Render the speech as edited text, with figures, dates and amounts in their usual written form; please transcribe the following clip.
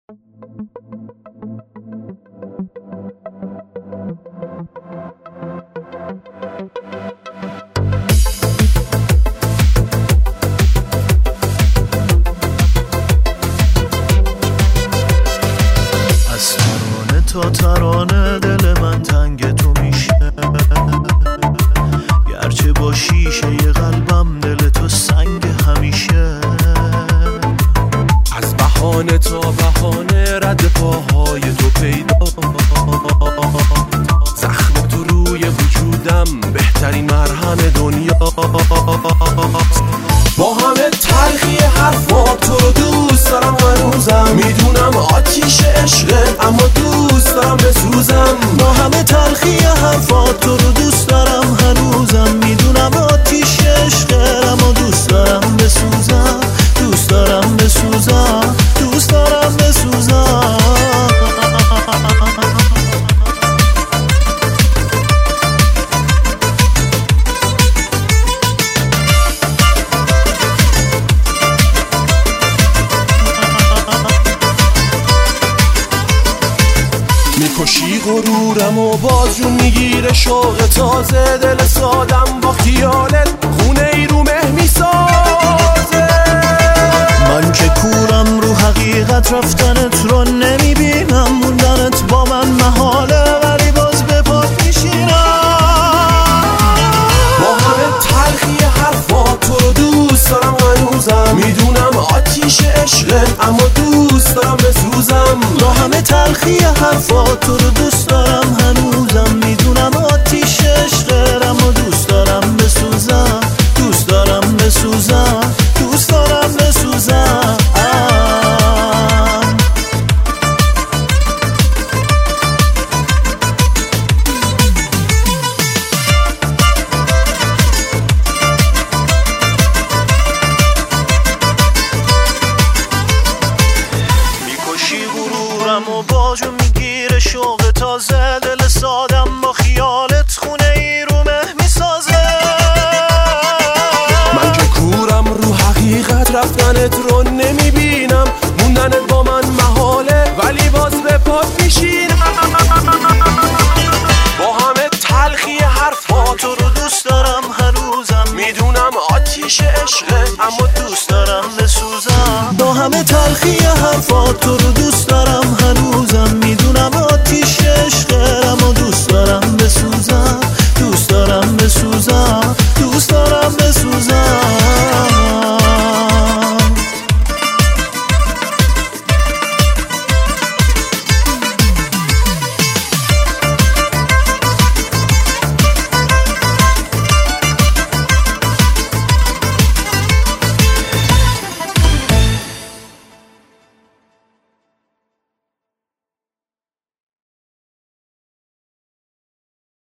از ترانه تا ترانه دل من تنگ تو میشه، گرچه با شیشه ی قلبم دل تو سنگ همیشه. از بهانه تا بهانه رد پاهای تو پیدا، زخم تو روی وجودم بهترین مرهم دنیا. با همه تلخی حرفات تو رو دوست دارم هنوزم، میدونم آتیش عشقه اما دوست دارم بسوزم. با همه تلخی حرفات تو رو دوست دارم هنوزم، میدونم آتیش عشقه اما دوست دارم بسوزم، دوست دارم بسوزم، دوست دارم بسوزم. میکشی غرورم و بازجون میگیره شوق تازه، دل سادم با خیالت خونه ای رو مه میسازه. من که کورم رو حقیقت رفتنت رو نمیبینم، موندنت با من محاله ولی باز به پات میشینم. با همه تلخی حرفات تو رو دوست دارم هنوزم، میدونم آتیش عشقه اما دوست دارم بسوزم. با همه تلخی حرفات تو رو دوست دارم هنوزم، میدونم آتیش عشقه اما دوست دارم بسوزم، دوست دارم بسوزم، دوست دارم بسوزم. میکشی غرورم و باجو میگیره شوق تازه، دل سادم با خیالت خونه ای رو مه میسازه. من که کورم رو حقیقت رفتنت رو نمیبینم، موندنت با من محاله ولی باز به پات میشینم. با همه تلخی حرفات تو رو دوست دارم هنوزم، میدونم آتیش عشقه اما دوست دارم بسوزم. با همه تلخی حرفات تو